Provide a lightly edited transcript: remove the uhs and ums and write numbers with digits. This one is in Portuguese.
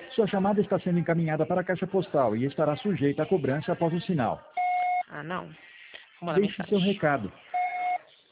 Sua chamada está sendo encaminhada para a caixa postal e estará sujeita a cobrança após o sinal. Ah, não. Vou mandar Deixe seu mensagem. recado.